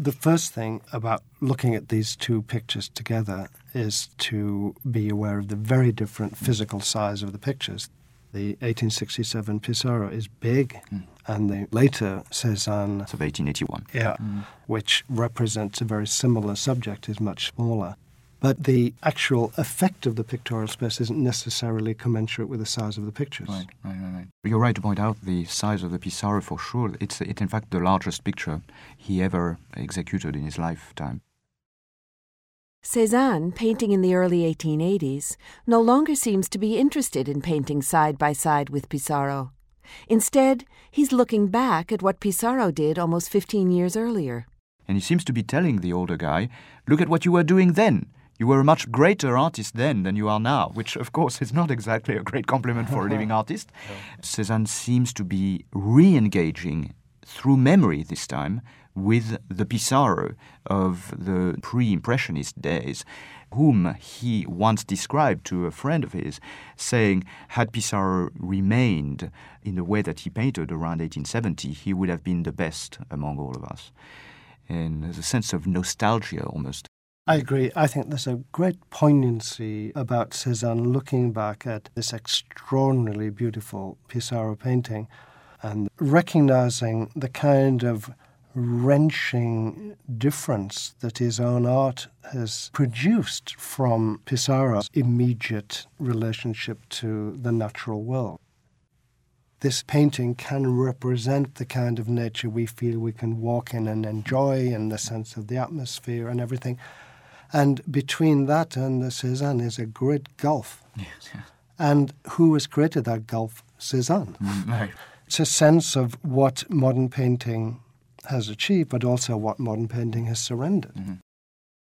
The first thing about looking at these two pictures together is to be aware of the very different physical size of the pictures. The 1867 Pissarro is big, and the later Cézanne of 1881. Which represents a very similar subject, is much smaller. But the actual effect of the pictorial space isn't necessarily commensurate with the size of the pictures. Right. You're right to point out the size of the Pissarro for sure. It's in fact the largest picture he ever executed in his lifetime. Cézanne, painting in the early 1880s, no longer seems to be interested in painting side by side with Pissarro. Instead, he's looking back at what Pissarro did almost 15 years earlier. And he seems to be telling the older guy, look at what you were doing then. You were a much greater artist then than you are now, which, of course, is not exactly a great compliment for a living artist. Cézanne seems to be re-engaging, through memory this time, with the Pissarro of the pre-Impressionist days, whom he once described to a friend of his, saying, had Pissarro remained in the way that he painted around 1870, he would have been the best among all of us. And there's a sense of nostalgia almost. I agree. I think there's a great poignancy about Cézanne looking back at this extraordinarily beautiful Pissarro painting and recognizing the kind of wrenching difference that his own art has produced from Pissarro's immediate relationship to the natural world. This painting can represent the kind of nature we feel we can walk in and enjoy, and the sense of the atmosphere and everything. And between that and the Cézanne is a great gulf. Yes. And who has created that gulf? Cézanne. Right. It's a sense of what modern painting has achieved, but also what modern painting has surrendered.